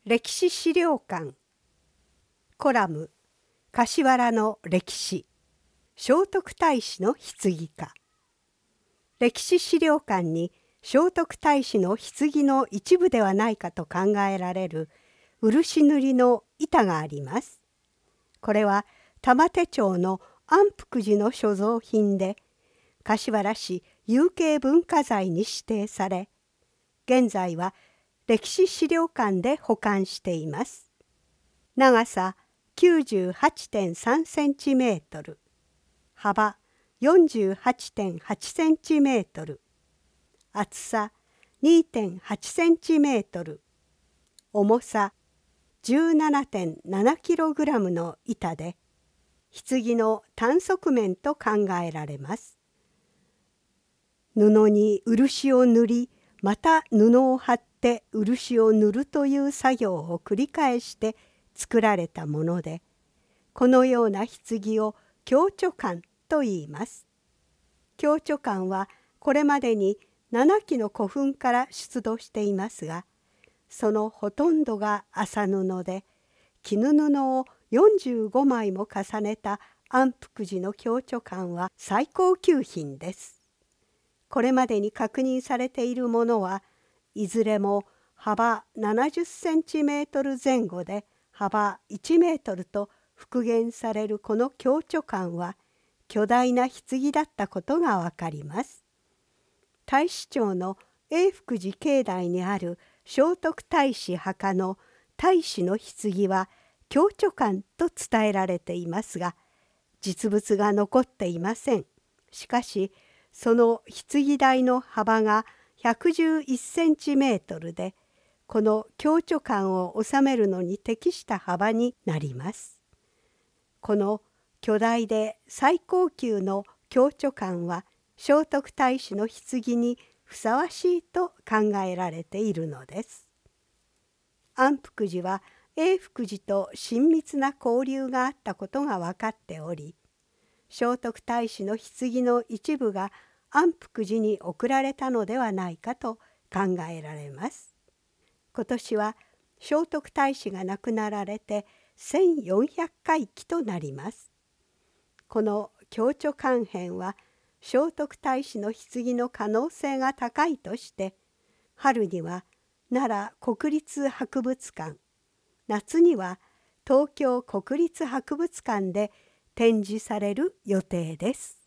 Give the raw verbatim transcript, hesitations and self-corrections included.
歴史資料館コラム柏原の歴史聖徳太子の棺か。歴史資料館に聖徳太子の棺の一部ではないかと考えられる漆塗りの板があります。これは玉手町の安福寺の所蔵品で柏原市有形文化財に指定され、現在は歴史資料館で保管しています。長さ きゅうじゅうはちてんさんセンチメートル、幅 よんじゅうはちてんはちセンチメートル、厚さ にてんはちセンチメートル、重さ じゅうななてんななキログラムの板で、棺の単側面と考えられます。布に漆を塗り、また布を貼って漆を塗るという作業を繰り返して作られたもので、このような棺を共著棺と言います。共著棺はこれまでにななきの古墳から出土していますが、そのほとんどが麻布で、絹布をよんじゅうごまいも重ねた安福寺の共著棺は最高級品です。これまでに確認されているものはいずれも幅ななじゅっセンチメートル前後で幅いちメートルと復元されるこの共著棺は巨大な棺だったことがわかります。太子町の永福寺境内にある聖徳太子墓の太子の棺は共著棺と伝えられていますが、実物が残っていません。しかしその棺台の幅がひゃくじゅういちセンチメートルで、この共著棺を収めるのに適した幅になります。この巨大で最高級の共著棺は聖徳太子の棺にふさわしいと考えられているのです。安福寺は永福寺と親密な交流があったことが分かっており、聖徳太子の棺の一部が安福寺に送られたのではないかと考えられます。今年は聖徳太子が亡くなられてせんよんひゃっかい忌となります。この共著棺片は聖徳太子の棺の可能性が高いとして、春には奈良国立博物館、夏には東京国立博物館で展示される予定です。